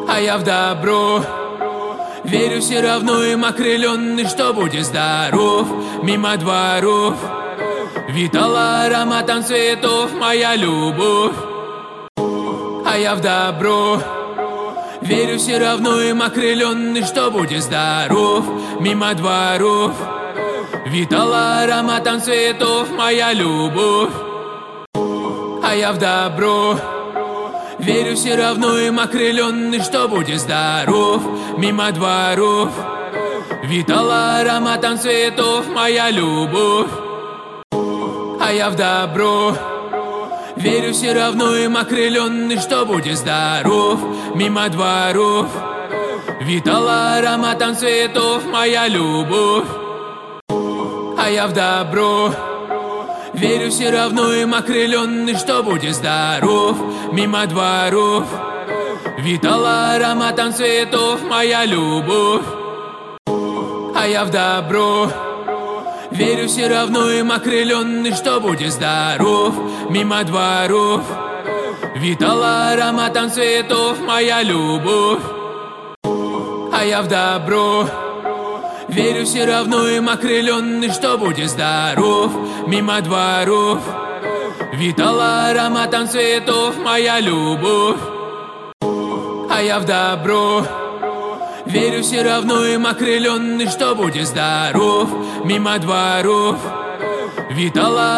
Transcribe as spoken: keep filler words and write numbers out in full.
а я в добро. Верю все равно им окрыленный, что будет здоров. Мимо дворов витала ароматом цветов моя любовь, а я в добро. Верю все равно им окрыленный, что будет здоров. Мимо дворов витала ароматом цветов моя любовь, а я в добро. Верю все равно им окрыленный, что будет здоров. Мимо дворов витала ароматом цветов моя любовь, а я в добро. Верю все равно им окрыленный, что будет здоров. Мимо дворов витала ароматом цветов моя любовь, а я в добро. Верю все равно им окрыленный, что будет здоров. Мимо дворов витала ароматом цветов моя любовь, а я в добро. Верю все равно им окрыленный, что будет здоров. Мимо дворов витала ароматом цветов моя любовь, а я в добро. Верю все равно им окрыленный, что будет здоров. Мимо дворов витала ароматом цветов моя любовь, а я в добро. Верю все равно им окрыленный, что будет здоров. Мимо дворов витала